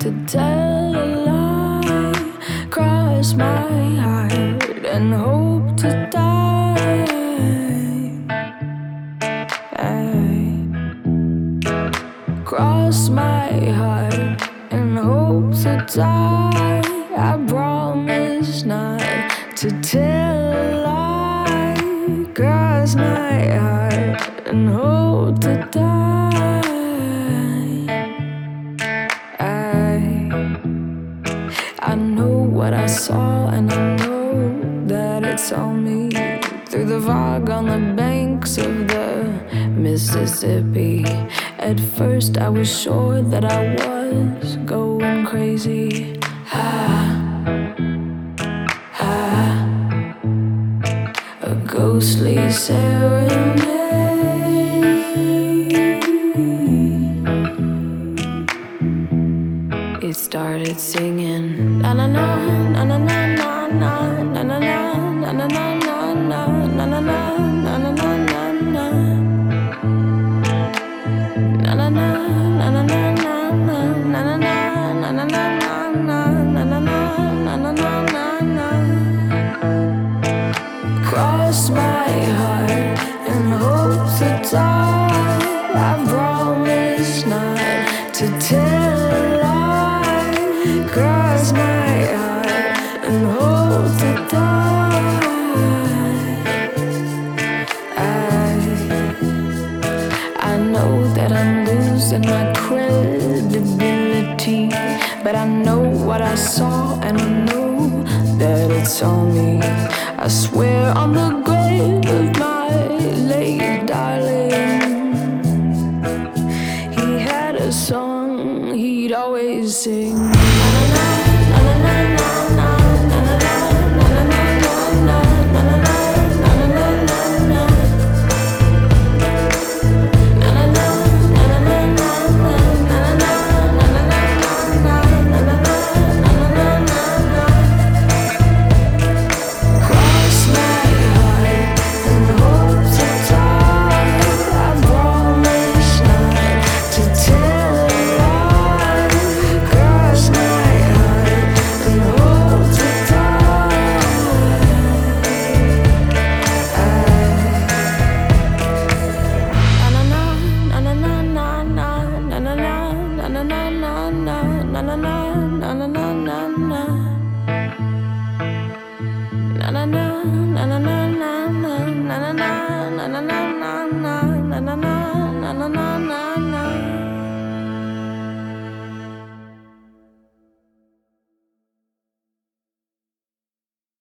to tell a lie, cross my heart and hope to die. Cross my heart and hope to die. I promise not to tell a lie, cross my heart and hope to die. I know what I saw, and I know that it's on me. Through the fog on the banks of the Mississippi. At first I was sure that I was going crazy. A ghostly serenade. It started singing na na na na na na na na na na na na na na na na na na cross my heart and hope to die. I promise not to tell a lie. Cross my heart and hope to die. I know that I'm losing my credibility, but I know what I saw, and I know that it's on me. I swear on the grave of my late darling, he had a song he'd always sing. Na na na na na na na na na na na na na na na.